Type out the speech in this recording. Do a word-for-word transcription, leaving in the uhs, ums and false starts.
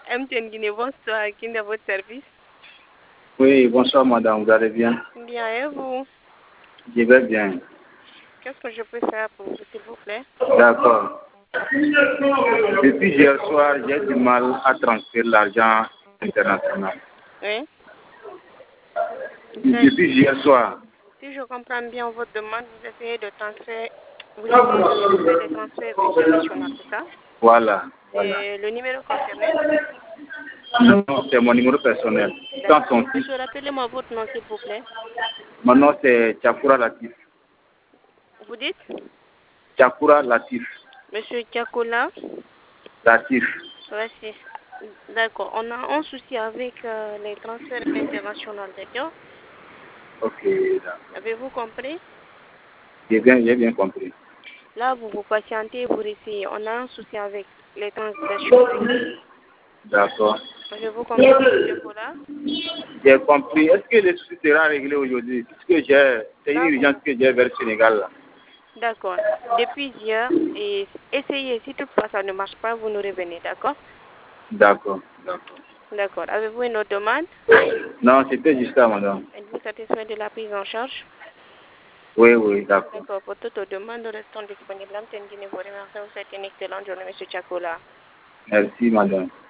M T N Guinée, bonsoir. Qui est à votre service? Oui, bonsoir madame, vous allez bien? Bien, et vous? Je vais bien. Qu'est-ce que je peux faire pour vous, s'il vous plaît? D'accord. Depuis hier soir, j'ai du mal à transférer l'argent international. Oui. Depuis hier soir. Si je comprends bien votre demande, vous essayez de transférer, vous essayez de faire des transferts internationaux, c'est ça? Voilà. C'est le numéro concerné? Non, c'est mon numéro personnel. Sans son fils. Monsieur, rappelez-moi votre nom, s'il vous plaît. Mon nom, c'est Tchakoura Latif. Vous dites? Tchakoura Latif. Monsieur Tchakoula Latif. Latif. D'accord. On a un souci avec euh, les transferts internationaux, d'accord? Ok, d'accord. Avez-vous compris? J'ai bien, j'ai bien compris. Là, vous vous patientez, vous essayez. On a un souci avec les transactions. D'accord. Avez-vous compris, monsieur Tchakoula? J'ai compris. Est-ce que le souci sera réglé aujourd'hui? Puisque j'ai, c'est une urgence que j'ai vers le Sénégal là. D'accord. Depuis hier, et essayez. Si toutefois ça ne marche pas, vous nous revenez, d'accord? D'accord, d'accord. D'accord. Avez-vous une autre demande? Non, c'était juste ça, madame. Êtes-vous satisfait de la prise en charge? Oui, oui, d'accord. D'accord. Pour toute demande, restons disponibles. M T N Guinée vous remercie. Vous souhaite une excellente journée, monsieur Tchakoula. Merci, madame.